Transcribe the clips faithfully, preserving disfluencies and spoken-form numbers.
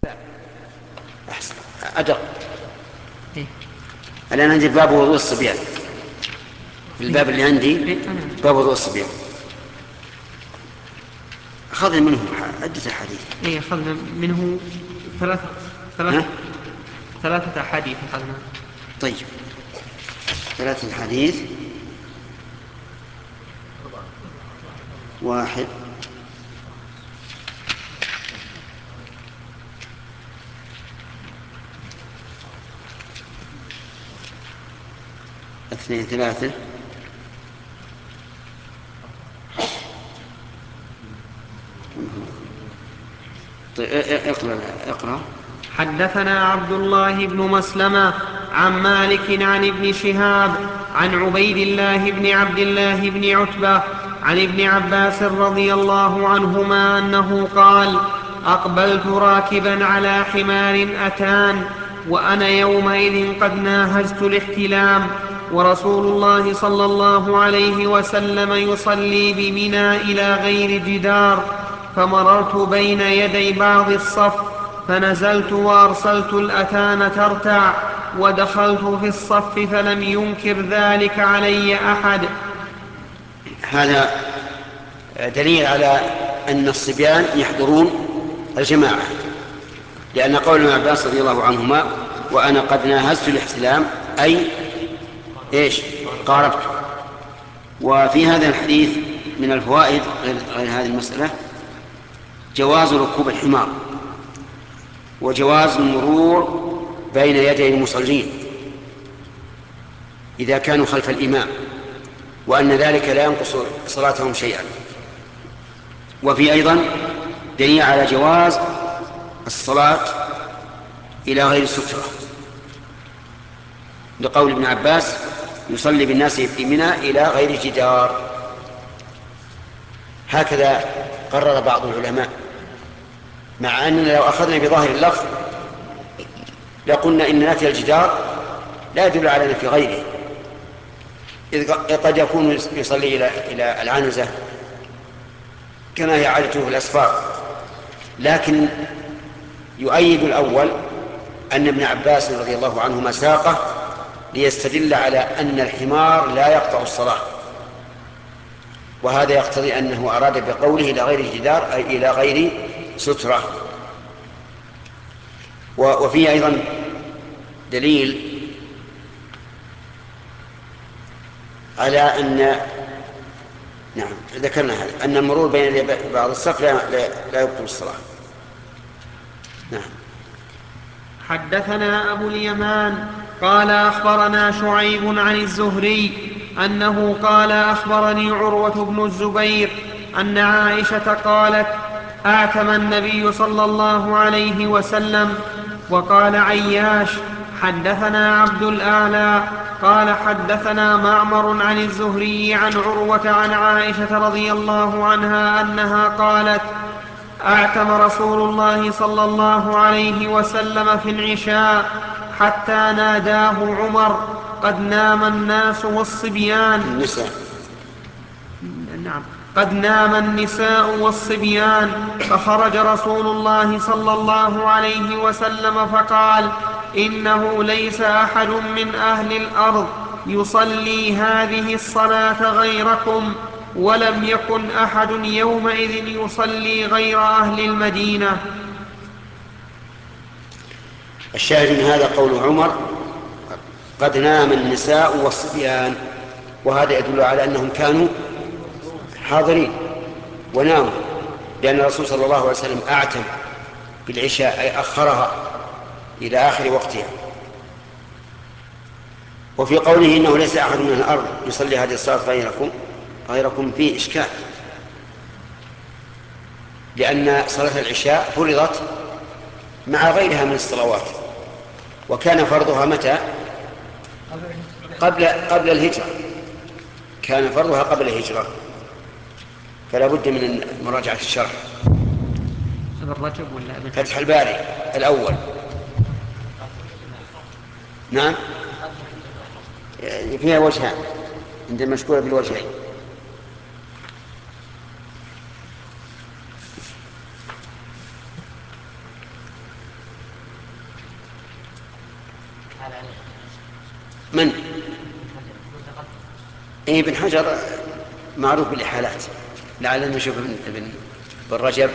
أحسن أدق. إيه؟ الآن عندي باب وضوء الصبيان، في الباب اللي عندي إيه؟ باب وضوء الصبيان أخذنا منه عدة أحاديث. إيه أخذنا منه ثلاثة ثلاثة ثلاثة أحاديث أخذنا. طيب ثلاثة حديث. واحد اثنين ثلاثة طيب اقرأ اقرأ. حدثنا عبد الله بن مسلمة عن مالك عن ابن شهاب عن عبيد الله بن عبد الله بن عتبة عن ابن عباس رضي الله عنهما أنه قال: أقبلت راكبا على حمار أتان وأنا يومئذ قد ناهزت الاحتلام، ورسول الله صلى الله عليه وسلم يصلي بمنى إلى غير جدار، فمررت بين يدي بعض الصف فنزلت وأرسلت الأتان ترتع، ودخلت في الصف فلم ينكر ذلك علي أحد. هذا دليل على أن الصبيان يحضرون الجماعة، لأن قول ابن عباس رضي الله عنهما وأنا قد ناهزت الاحتلام أي إيش؟ قاربت. وفي هذا الحديث من الفوائد غير هذه المسألة جواز ركوب الحمار وجواز المرور بين يدي المصلين إذا كانوا خلف الإمام، وأن ذلك لا ينقص صلاتهم شيئا. وفي أيضا دليل على جواز الصلاة إلى غير سترة، لقول ابن عباس يصلي بالناس في منى إلى غير جدار. هكذا قرر بعض العلماء، مع أننا لو أخذنا بظاهر اللفظ لقلنا إن نفي الجدار لا يدل على نفي غيره، إذ قد يكون يصلي إلى إلى العنزة كما هي عادته في الأسفار. لكن يؤيد الأول أن ابن عباس رضي الله عنهما ساقه ليستدل على أن الحمار لا يقطع الصلاة، وهذا يقتضي أنه أراد بقوله إلى غير الجدار أي إلى غير سترة. وفيه أيضا دليل على أن نعم ذكرنا هذا أن المرور بين بعض الصف لا, لا, لا يبطل الصلاة. نعم. حدثنا أبو اليمان قال أخبرنا شعيب عن الزهري أنه قال أخبرني عروة بن الزبير أن عائشة قالت: أعتم النبي صلى الله عليه وسلم. وقال عياش: حدثنا عبد الأعلى قال حدثنا معمر عن الزهري عن عروة عن عائشة رضي الله عنها أنها قالت: أعتم رسول الله صلى الله عليه وسلم في العشاء حتى ناداه عمر: قد نام الناس والصبيان. النساء. نعم. قد نام النساء والصبيان، فخرج رسول الله صلى الله عليه وسلم فقال: إنه ليس أحد من أهل الأرض يصلي هذه الصلاة غيركم، ولم يكن أحد يومئذ يصلي غير أهل المدينة. الشاهد من هذا قول عمر: قد نام النساء والصبيان، وهذا يدل على أنهم كانوا حاضرين وناموا، لأن الرسول صلى الله عليه وسلم أعتم بالعشاء أي أخرها إلى آخر وقتها. وفي قوله إنه ليس أحد من الأرض يصلي هذه الصلاة غيركم غيركم فيه إشكال، لأن صلاة العشاء فرضت مع غيرها من الصلوات، وكان فرضها متى؟ قبل قبل الهجرة، كان فرضها قبل الهجرة، فلا بد من مراجعة الشرح. ابن رجب ولا ابن فتح الباري الأول. نعم فيها وجهان عند المشكورة بالوجهين. من؟ اي ابن حجر معروف بالإحالات، لعلنا نشوف ابن ابن رجب.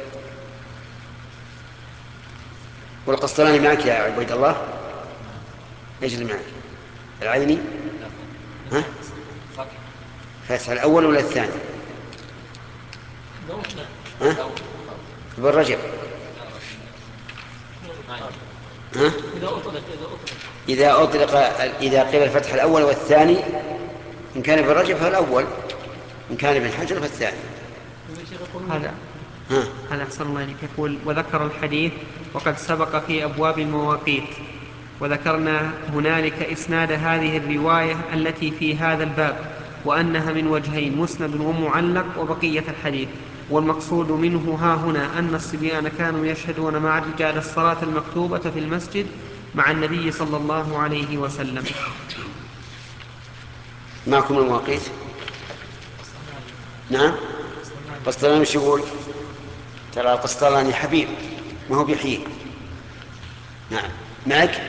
والقسطلاني معك يا عبيد الله؟ ايش اللي معك؟ العيني؟ ها؟ فاتح الأول ولا الثاني؟ ها؟ ابن رجب. ها؟ إذا أطلق إذا قيل الفتح الأول والثاني، إن كان ابن رجب فالأول، إن كان ابن حجر فالثاني. هذا هذا أحسن الله إليك. يقول: وذكر الحديث وقد سبق في أبواب المواقيت، وذكرنا هنالك إسناد هذه الرواية التي في هذا الباب، وأنها من وجهين: مسند ومعلق، وبقية الحديث. والمقصود منه ها هنا أن الصبيان كانوا يشهدون مع الرجال الصلاة المكتوبة في المسجد مع النبي صلى الله عليه وسلم. معكم المواقيت؟ نعم. قسطلاني وش يقول؟ ترى قسطلاني حبيب ما هو بحيل. نعم معك.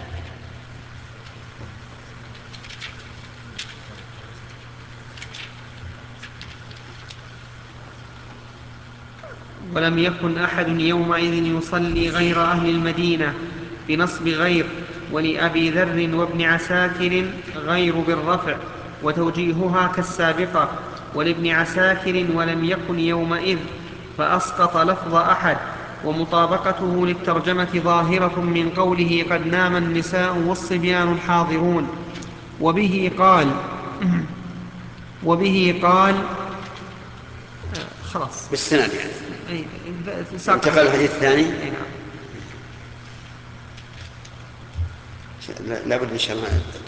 ولم يكن أحد يومئذ يصلي غير أهل المدينة بنصب غير، ولأبي ذر وابن عساكر غير بالرفع، وتوجيهها كالسابقة. ولابن عساكر ولم يكن يومئذ، فأسقط لفظ أحد، ومطابقته للترجمة ظاهرة من قوله: قد نام النساء والصبيان الحاضرون. وبه قال وبه قال خلاص بالسند يعني أي انتقل الحديث الثاني. أي نعم. لا بد ان شاء الله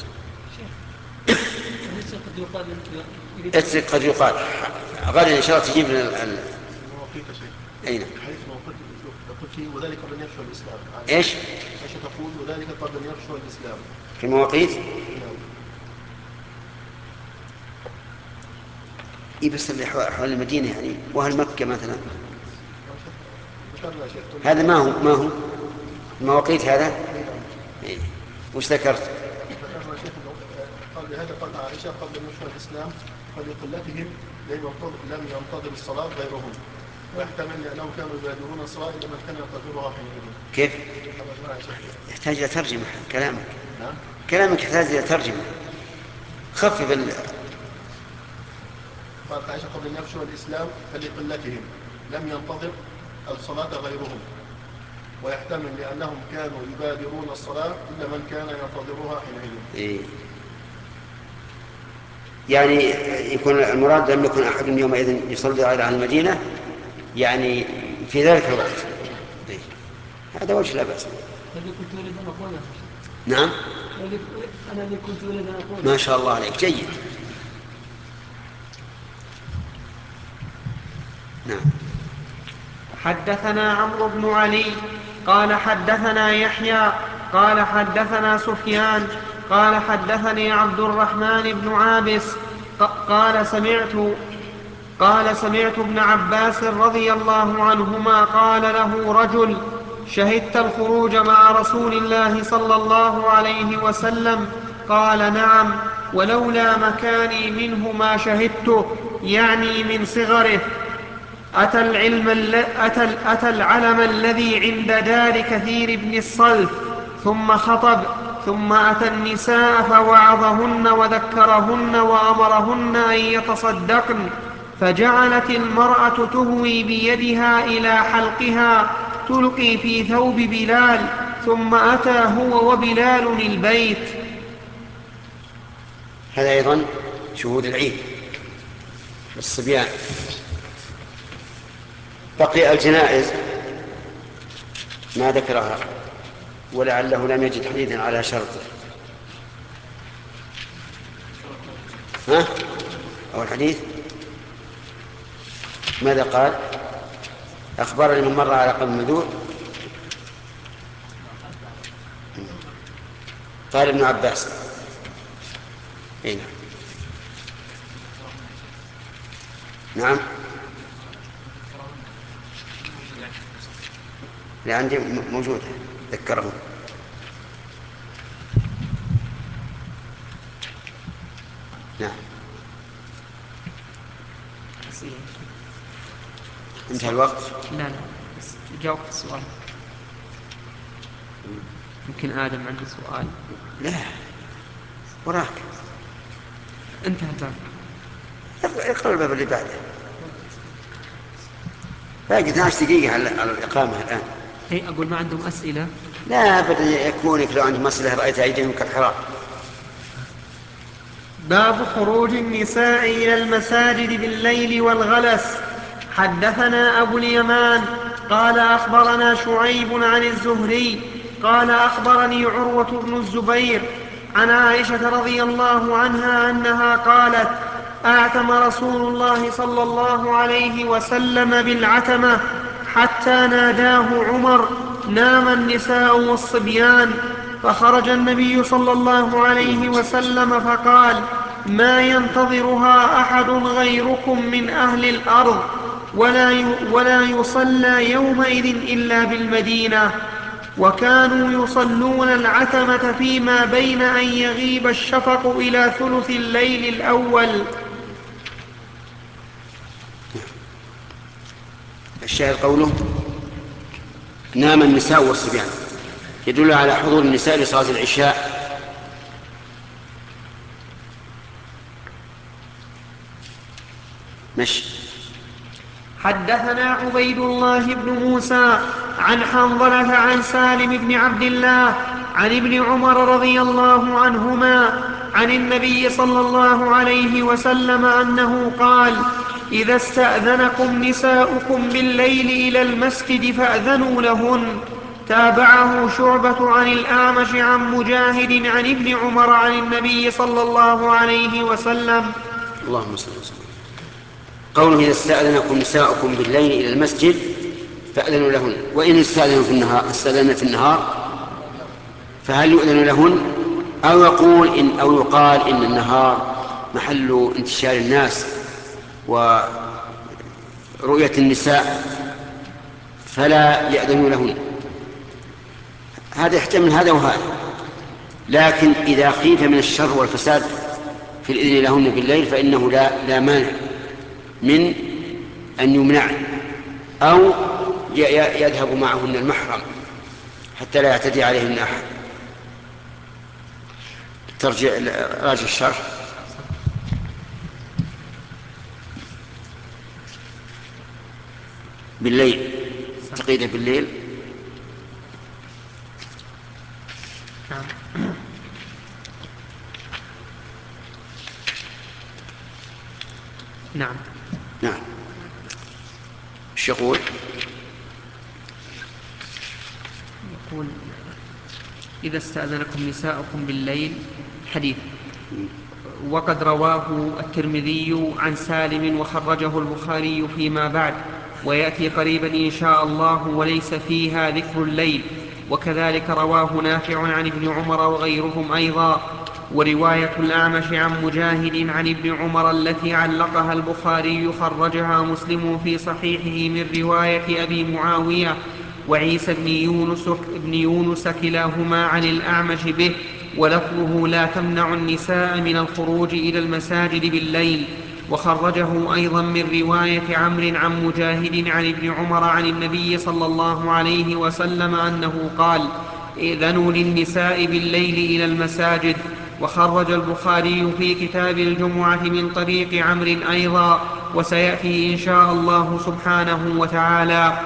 اترك. قد يقال غدا ان شاء الله تجيب لنا ال... اين حديث المواقيت تقول فيه وذلك قبل ان يفشو الاسلام. ايش؟ ايش تقول وذلك قبل ان يفشو الاسلام في المواقيت؟ اي بس اللي حول المدينه يعني، واهل مكه مثلا هذا ما هو ما هو المواقيت هذا. إيه؟ وش ذكرت؟ ذكرنا شيخ قال لهذا قال عائشه قبل ان يفشو الاسلام فلقلتهم لم ينتظر الصلاه غيرهم، ويحتمل لانهم كانوا يبادرون الصلاه الا من كان ينتظرها حينئذ. كيف؟ يحتاج الى ترجمه كلامك. نعم كلامك يحتاج الى ترجمه. خفف ال... قالت عائشة قبل أن يفشوا الإسلام فلقلتهم لم ينتظر الصلاة غيرهم، ويحتمل لأنهم كانوا يبادرون الصلاة إلا من كان ينتظرها حينئذ. إيه؟ يعني يكون المراد لم يكن أحد يومئذ يصلي على المدينة، يعني في ذلك الوقت. إيه؟ هذا وجه لا بأس. الذي كنت أريد أن أقوله. نعم. أنا الذي كنت أريد أن أقوله. ما شاء الله عليك جيد. نعم. حدثنا عمرو بن علي قال حدثنا يحيى قال حدثنا سفيان قال حدثني عبد الرحمن بن عابس قال سمعت قال سمعت ابن عباس رضي الله عنهما قال له رجل: شهدت الخروج مع رسول الله صلى الله عليه وسلم؟ قال: نعم، ولولا مكاني منه ما شهدته، يعني من صغره. أتى, العلم أتى, أتى العلم الذي عند دار كثير بن الصلت ثم خطب، ثم أتى النساء فوعظهن وذكرهن وأمرهن أن يتصدقن، فجعلت المرأة تهوي بيدها إلى حلقها تلقي في ثوب بلال، ثم أتى هو وبلال البيت. هذا أيضا شهود العيد للصبيان. بقي الجنائز ما ذكرها، ولعله لم يجد حديثا على شرطه. ها؟ أو الحديث ماذا قال؟ أخبرني من مر على قبل المذور قال ابن عباس. إيه؟ نعم. اللي عندي موجودة ذكره. نعم. انتهى الوقت؟ لا لا بس جاوب في السؤال. يمكن آدم عنده سؤال. لا وراك. انتهى الباب. اقرأ الباب اللي بعده. باقي اثنتي عشرة دقيقة على الإقامة الآن. اي أقول ما عندهم أسئلة. لا أبدا يكونك لو عندهم أسئلة رأيت أيديهم كالحرام. باب خروج النساء إلى المساجد بالليل والغلس. حدثنا أبو اليمان قال أخبرنا شعيب عن الزهري قال أخبرني عروة بن الزبير عن عائشة رضي الله عنها أنها قالت أعتم رسول الله صلى الله عليه وسلم بالعتمة حتى ناداه عمر نام النساء والصبيان، فخرج النبي صلى الله عليه وسلم فقال ما ينتظرها أحد غيركم من أهل الأرض ولا ولا يصلى يومئذ إلا بالمدينة. وكانوا يصلون العتمة فيما بين أن يغيب الشفق إلى ثلث الليل الأول. الشاهد قوله نام النساء والصبيان يدل على حضور النساء لصلاة العشاء. مش حدثنا عبيد الله بن موسى عن حنظلة عن سالم بن عبد الله عن ابن عمر رضي الله عنهما عن النبي صلى الله عليه وسلم أنه قال إذا استأذنكم نساؤكم بالليل إلى المسجد فأذنوا لهن. تابعه شعبة عن الأعمش عن مجاهد عن ابن عمر عن النبي صلى الله عليه وسلم. اللهم صل وسلم. قوله إذا استأذنكم نساؤكم بالليل إلى المسجد فأذنوا لهن، وإن استأذنوا في النهار استأذن في النهار فهل يؤذن لهن؟ أو يقول إن أو يقال إن النهار محل انتشار الناس ورؤية النساء فلا يأذنوا لهن. هذا يحتمل هذا وهذا، لكن إذا خيف من الشر والفساد في الإذن لهن بالليل فإنه لا, لا مانع من أن يمنع أو يذهب معهن المحرم حتى لا يعتدي عليهن أحد. ترجع راجع الشرح. بالليل تقييده بالليل. نعم نعم. ايش يقول؟ يقول إذا استأذنكم نساؤكم بالليل حديث، وقد رواه الترمذي عن سالم وخرجه البخاري فيما بعد، ويأتي قريبا إن شاء الله وليس فيها ذكر الليل. وكذلك رواه نافع عن ابن عمر وغيرهم أيضا. ورواية الأعمش عن مجاهد عن ابن عمر التي علقها البخاري خرجها مسلم في صحيحه من رواية أبي معاوية وعيسى بن يونس, بن يونس كلاهما عن الأعمش به، ولفظه لا تمنع النساء من الخروج إلى المساجد بالليل. وخرجه أيضا من رواية عمرو عن مجاهد عن ابن عمر عن النبي صلى الله عليه وسلم أنه قال ائذنوا للنساء بالليل إلى المساجد. وخرج البخاري في كتاب الجمعة من طريق عمرو أيضا، وسيأتي إن شاء الله سبحانه وتعالى.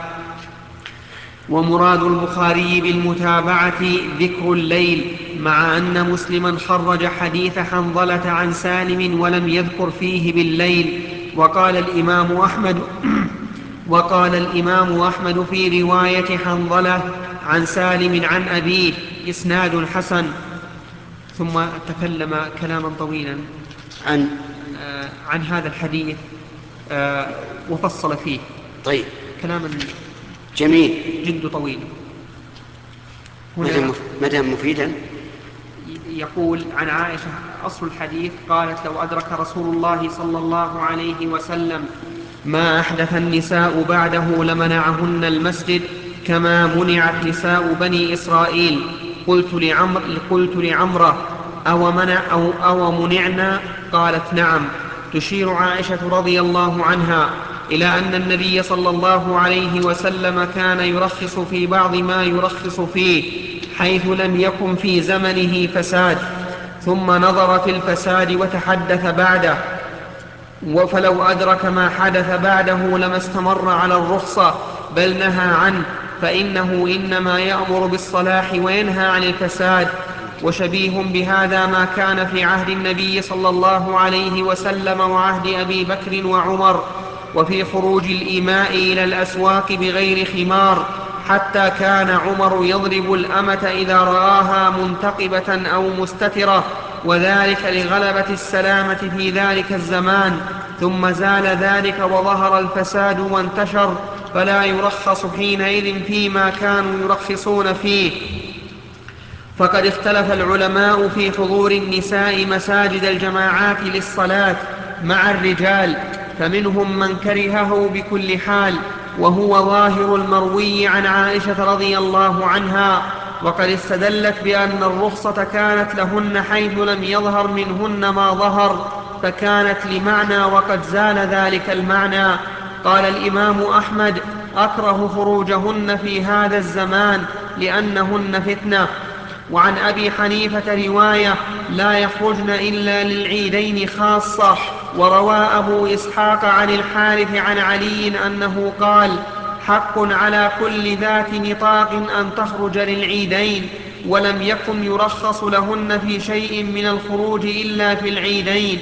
ومراد البخاري بالمتابعة ذكر الليل، مع أن مسلما خرج حديث حنظلة عن سالم ولم يذكر فيه بالليل. وقال الإمام أحمد وقال الإمام أحمد في رواية حنظلة عن سالم عن أبيه إسناد حسن. ثم تكلم كلاما طويلا عن آه عن هذا الحديث آه وفصل فيه. طيب كلاما جميل جد طويل. مدى مفيدا. يقول عن عائشة أصل الحديث قالت لو أدرك رسول الله صلى الله عليه وسلم ما أحدث النساء بعده لمنعهن المسجد كما منعت نساء بني إسرائيل. قلت لعمر قلت لعمرة أو منع أو, أو منعنا قالت نعم. تشير عائشة رضي الله عنها إلى أن النبي صلى الله عليه وسلم كان يرخص في بعض ما يرخص فيه، حيث لم يكن في زمنه فساد، ثم نظر في الفساد وتحدث بعده، فلو أدرك ما حدث بعده لما استمر على الرخصة، بل نهى عنه، فإنه إنما يأمر بالصلاح وينهى عن الفساد. وشبيه بهذا ما كان في عهد النبي صلى الله عليه وسلم وعهد أبي بكر وعمر، وفي خروج الإماء إلى الأسواق بغير خمار، حتى كان عمر يضرب الأمة إذا رآها منتقبة أو مستترة، وذلك لغلبة السلامة في ذلك الزمان، ثم زال ذلك وظهر الفساد وانتشر، فلا يرخص حينئذ فيما كانوا يرخصون فيه. فقد اختلف العلماء في حضور النساء مساجد الجماعات للصلاة مع الرجال، فمنهم من كرهه بكل حال، وهو ظاهر المروي عن عائشة رضي الله عنها، وقد استدلت بأن الرخصة كانت لهن حيث لم يظهر منهن ما ظهر، فكانت لمعنى وقد زال ذلك المعنى. قال الإمام أحمد: أكره خروجهن في هذا الزمان لأنهن فتنة. وعن أبي حنيفة رواية: لا يخرجن إلا للعيدين خاصة. وروى أبو إسحاق عن الحارث عن علي أنه قال: حق على كل ذات نطاق أن تخرج للعيدين، ولم يكن يرخص لهن في شيء من الخروج إلا في العيدين.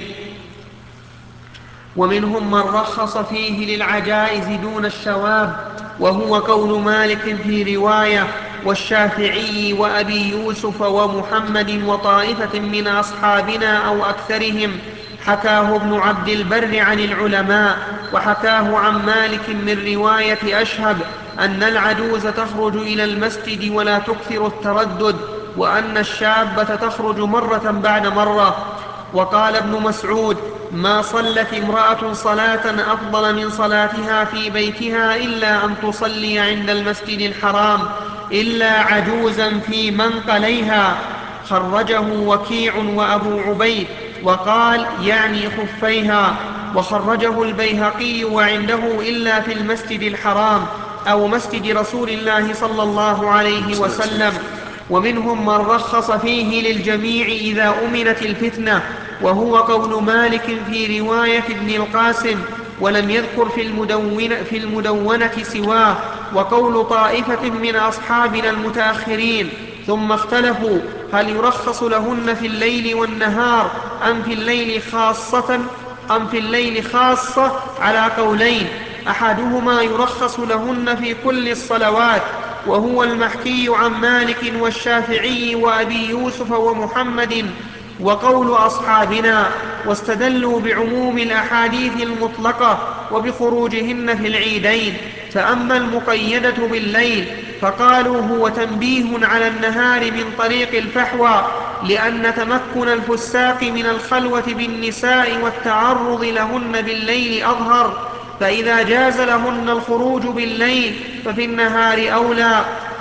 ومنهم من رخص فيه للعجائز دون الشواب، وهو قول مالك في رواية، والشافعي وأبي يوسف ومحمد وطائفة من أصحابنا أو أكثرهم، حكاه ابن عبد البر عن العلماء. وحكاه عن مالك من رواية أشهب أن العجوز تخرج إلى المسجد ولا تكثر التردد، وأن الشابة تخرج مرة بعد مرة. وقال ابن مسعود: ما صلت امرأة صلاة أفضل من صلاتها في بيتها إلا أن تصلي عند المسجد الحرام إلا عجوزا في منقليها. خرجه وكيع وأبو عبيد، وقال يعني خفيها. وخرجه البيهقي وعنده إلا في المسجد الحرام أو مسجد رسول الله صلى الله عليه وسلم. ومنهم من رخص فيه للجميع إذا أمنت الفتنة، وهو قول مالك في رواية ابن القاسم، ولم يذكر في المدونة, في المدونة سواه، وقول طائفة من أصحابنا المتأخرين. ثم اختلفوا هل يرخص لهن في الليل والنهار أم في الليل خاصة أم في الليل خاصة على قولين: أحدهما يرخص لهن في كل الصلوات، وهو المحكي عن مالك والشافعي وأبي يوسف ومحمد، وقول أصحابنا. واستدلوا بعموم الأحاديث المطلقة وبخروجهن في العيدين. فأما المقيدة بالليل فقالوا هو تنبيه على النهار من طريق الفحوى، لأن تمكن الفساق من الخلوة بالنساء والتعرض لهن بالليل أظهر، فإذا جاز لهن الخروج بالليل ففي النهار أولى.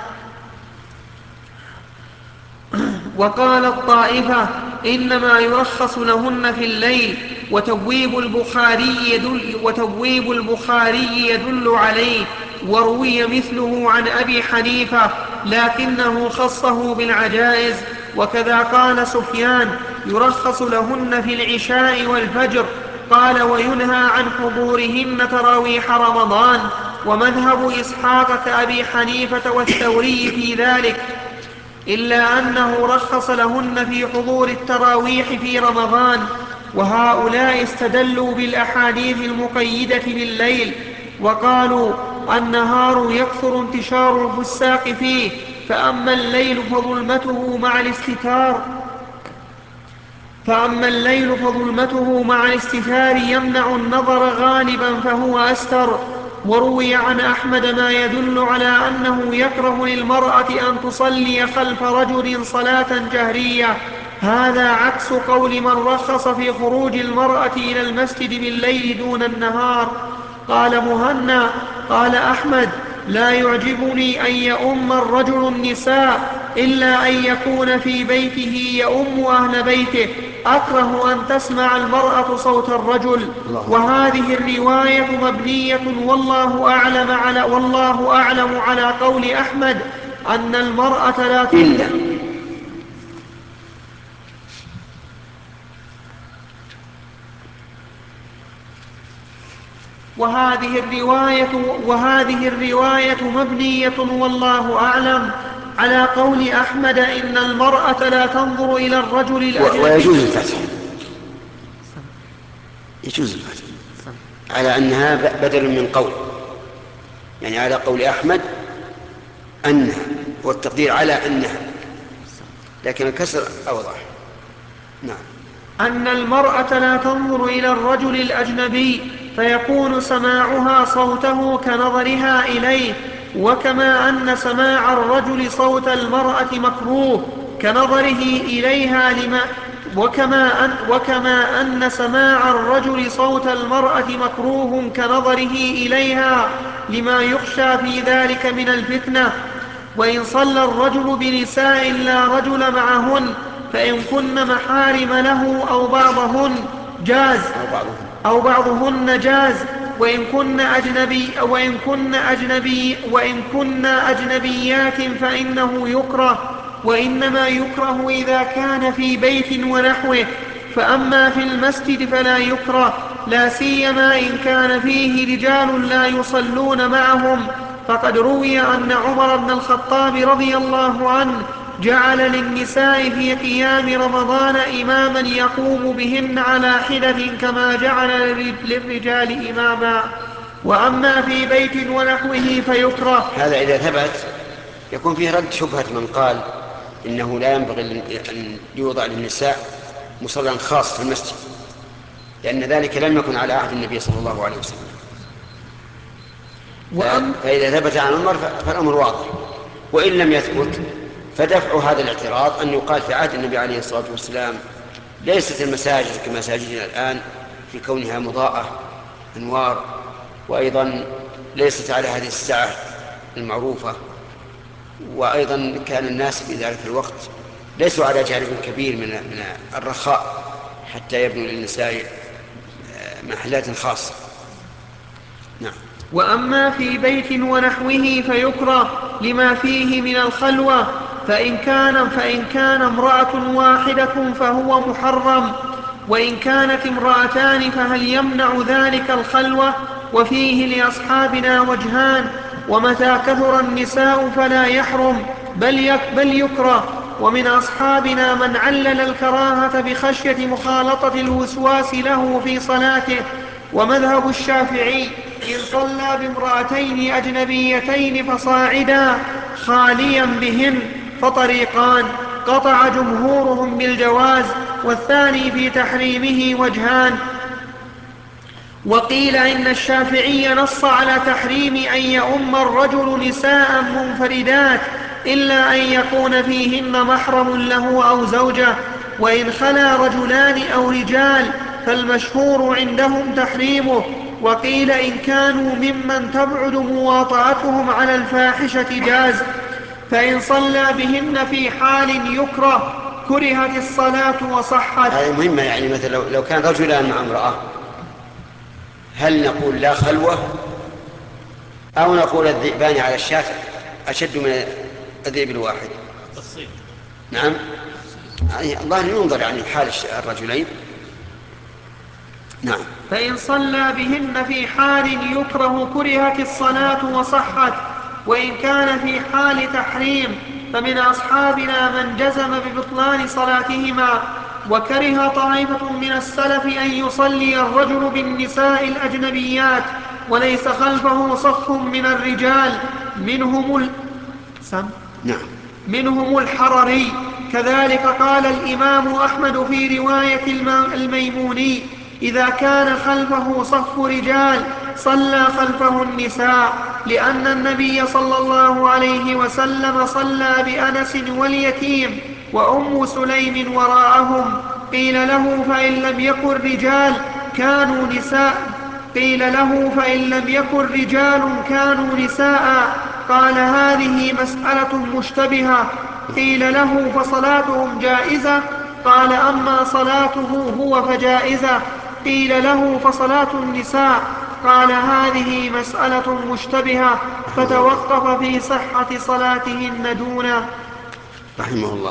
وقال الطائفة إنما يرخص لهن في الليل، وتبويب البخاري يدل, وتبويب البخاري يدل عليه. وروي مثله عن أبي حنيفة لكنه خصه بالعجائز. وكذا قال سفيان: يرخص لهن في العشاء والفجر. قال: وينهى عن حضورهن تراويح رمضان. ومذهب إسحاق كأبي حنيفة والثوري في ذلك، إلا أنه رخص لهن في حضور التراويح في رمضان. وهؤلاء استدلوا بالأحاديث المقيدة بالليل، وقالوا النهار يكثر انتشار الفساق فيه، فأما الليل فظلمته مع الاستتار فأما الليل فظلمته مع الاستتار يمنع النظر غالبا فهو أستر. وروي عن أحمد ما يدل على أنه يكره للمرأة أن تصلي خلف رجل صلاة جهرية. هذا عكس قول من رخص في خروج المرأة إلى المسجد بالليل دون النهار. قال مهنا: قال أحمد: لا يعجبني أن يؤم الرجل النساء إلا أن يكون في بيته يؤم أهل بيته، أكره أن تسمع المرأة صوت الرجل. وهذه الرواية مبنية والله أعلم على, والله أعلم على قول أحمد أن المرأة لا تنكح. وهذه الرواية, وهذه الرواية مبنية والله أعلم على قول أحمد إن المرأة لا تنظر إلى الرجل الأجنبي. ويجوز الفتح، يجوز الفتح على أنها بدل من قول، يعني على قول أحمد أنها، والتقدير على أنها، لكن الكسر أوضح. نعم. أن المرأة لا تنظر إلى الرجل الأجنبي فيكون سماعها صوته كنظرها إليه، وكما أن سماع الرجل صوت المرأة مكروه كنظره إليها لما وكما أن, وكما أن سماع الرجل صوت المرأة مكروه كنظره إليها لما يخشى في ذلك من الفتنة. وإن صلى الرجل بنساء لا رجل معهن فإن كن محارم له أو بعضهن جاز أو بعضهن جاز وإن كن أجنبي وإن كن أجنبي وإن كن أجنبيات فإنه يكره، وإنما يكره إذا كان في بيت ونحوه، فأما في المسجد فلا يكره، لا سيما إن كان فيه رجال لا يصلون معهم. فقد روي أن عمر بن الخطاب رضي الله عنه جعل للنساء في قيام رمضان إماما يقوم بهن على حدة كما جعل للرجال إماما. وأما في بيت ونحوه فيكره. هذا إذا ثبت يكون فيه رد شبهة من قال إنه لا ينبغي أن يوضع للنساء مصلى خاص في المسجد، لأن ذلك لم يكن على عهد النبي صلى الله عليه وسلم. فإذا ثبت عن عمر فالأمر واضح، وإن لم يثبت فدفع هذا الاعتراض أن يقال في عهد النبي عليه الصلاة والسلام ليست المساجد كمساجدنا الآن في كونها مضاءة أنوار، وأيضا ليست على هذه الساعة المعروفة، وأيضا كان الناس في ذلك الوقت ليسوا على جانب كبير من من الرخاء حتى يبنوا للنساء محلات خاصة. نعم. وأما في بيت ونحوه فيكره لما فيه من الخلوة، فإن كان, فإن كان امرأة واحدة فهو محرم، وإن كانت امرأتان فهل يمنع ذلك الخلوة؟ وفيه لأصحابنا وجهان، ومتى كثر النساء فلا يحرم بل, بل يكره. ومن أصحابنا من علل الكراهة بخشية مخالطة الوسواس له في صلاته. ومذهب الشافعي إن صلى بامرأتين أجنبيتين فصاعدا خاليا بهن فطريقان، قطع جمهورهم بالجواز، والثاني في تحريمه وجهان. وقيل إن الشافعي نص على تحريم أن يؤم الرجل نساء منفردات إلا أن يكون فيهن محرم له أو زوجة، وإن خلا رجلان أو رجال فالمشهور عندهم تحريمه. وقيل إن كانوا ممن تبعد مواطأتهم على الفاحشة جاز. فإن صلى بهن في حال يكره كرهت الصلاة وصحت. هذه مهمة، يعني مثلا لو, لو كان رجلان مع امرأة هل نقول لا خلوة أو نقول الذئبان على الشاة أشد من الذئب الواحد؟ الصيد. نعم. الله ينظر يعني حال الرجلين. نعم. فإن صلى بهن في حال يكره كرهت الصلاة وصحت. وإن كان في حال تحريم فمن أصحابنا من جزم ببطلان صلاتهما. وكره طائفة من السلف أن يصلي الرجل بالنساء الأجنبيات وليس خلفه صف من الرجال منهم ال... سم؟ نعم. منهم الحرري. كذلك قال الإمام أحمد في رواية الميموني إذا كان خلفه صف رجال صلى خلفه النساء، لأن النبي صلى الله عليه وسلم صلى بأنس واليتيم وأم سليم وراءهم. قيل له فإن لم يكن رجال كانوا نساء قيل له فإن لم يكن رجال كانوا نساء قال هذه مسألة مشتبهة. قيل له فصلاتهم جائزة؟ قال أما صلاته هو فجائزة. قيل له فصلاة النساء؟ قال هذه مسألة مشتبهة فتوقف في صحة صلاتهن دونه. رحمه الله.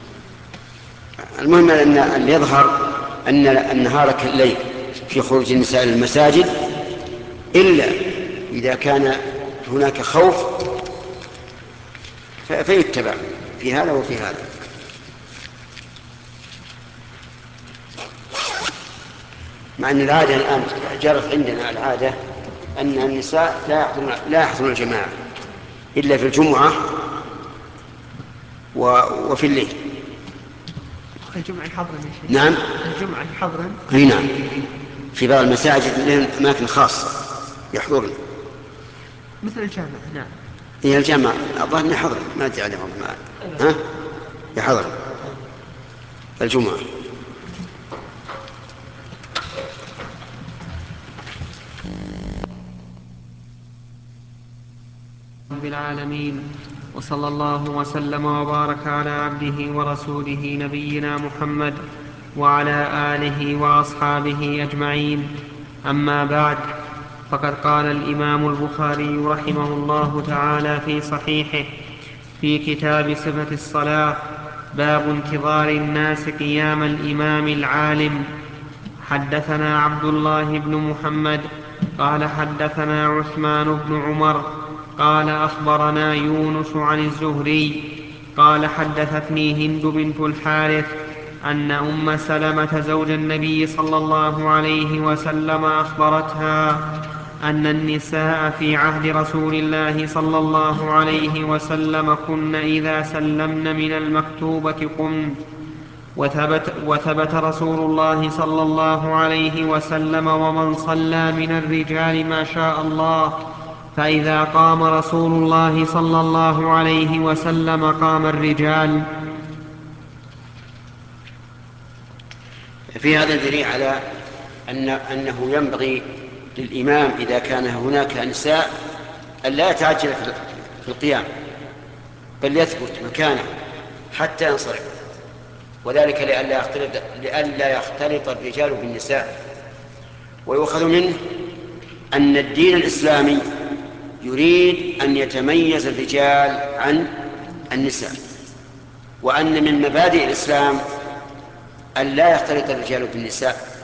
المهم أن أن يظهر أن النهار كالليل في خروج النساء إلى المساجد، إلا إذا كان هناك خوف فيتبع في هذا وفي هذا. مع أن العادة الآن جرت عندنا العادة أن النساء لا يحضرن لا يحضرن الجماعة إلا في الجمعة وفي الليل. الجمعة حضرا يا شيخ. نعم الجمعة حضرا. أي نعم، في بعض المساجد لهم أماكن خاصة يحضرن مثل الجامعة. نعم هي الجامعة الظاهر أني حضر ما أدري عليهم ما ها يحضر الجمعة. رب العالمين، وصلى الله وسلم وبارك على عبده ورسوله نبينا محمد وعلى آله وأصحابه أجمعين. أما بعد، فقد قال الإمام البخاري رحمه الله تعالى في صحيحه في كتاب صفة الصلاة: باب انتظار الناس قيام الإمام العالم. حدثنا عبد الله بن محمد قال حدثنا عثمان بن عمر قال أخبرنا يونس عن الزهري قال حدثتني هند بنت الحارث أن أم سلمة زوج النبي صلى الله عليه وسلم أخبرتها أن النساء في عهد رسول الله صلى الله عليه وسلم كن إذا سلمن من المكتوبة قمن. وثبت, وثبت رسول الله صلى الله عليه وسلم ومن صلى من الرجال ما شاء الله، فإذا قام رسول الله صلى الله عليه وسلم قام الرجال. في هذا دليل على أن أنه ينبغي للإمام إذا كان هناك نساء أن لا يتعجل في القيام، بل يثبت مكانه حتى ينصرف، وذلك لئلا يختلط, لئلا يختلط الرجال بالنساء. ويؤخذ منه أن الدين الإسلامي يريد أن يتميز الرجال عن النساء، وأن من مبادئ الإسلام أن لا يختلط الرجال بالنساء.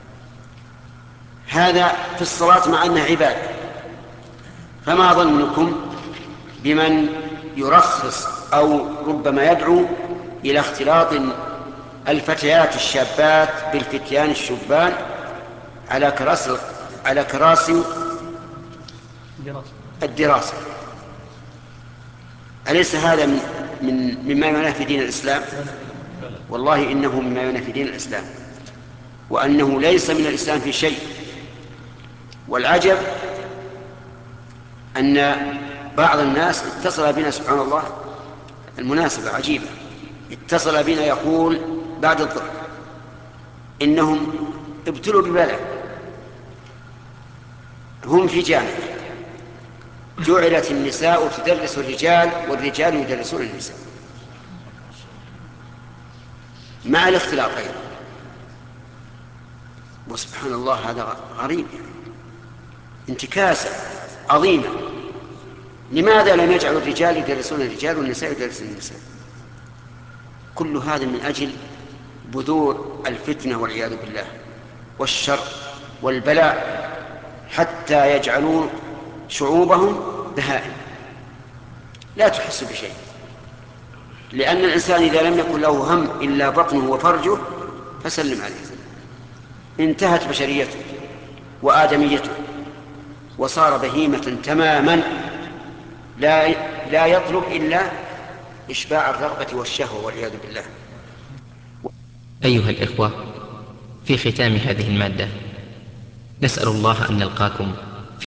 هذا في الصلاة مع أنها عبادة. فما ظنكم بمن يرخص أو ربما يدعو إلى اختلاط الفتيات الشابات بالفتيان الشبان على كراسي على كراسي الدراسة؟ أليس هذا من من مما ينافي دين الإسلام؟ والله إنه مما ينافي دين الإسلام، وأنه ليس من الإسلام في شيء. والعجب أن بعض الناس اتصل بنا، سبحان الله المناسبة عجيبة، اتصل بنا يقول بعد الظهر إنهم ابتلوا ببلاء، هم في جامعة جعلت النساء تدرس الرجال والرجال يدرسون النساء مع الاختلاط أيضا. وسبحان الله هذا غريب، انتكاسة عظيمة. لماذا لم يجعلوا الرجال يدرسون الرجال والنساء يدرسون النساء؟ كل هذا من أجل بذور الفتنة والعياذ بالله والشر والبلاء، حتى يجعلون شعوبهم بهائم لا تحس بشيء. لأن الإنسان إذا لم يكن له هم إلا بطنه وفرجه فسلم عليه، انتهت بشريته وآدميته وصار بهيمة تماما، لا لا يطلب إلا إشباع الرغبة والشهوة والعياذ بالله. أيها الإخوة، في ختام هذه المادة نسأل الله أن نلقاكم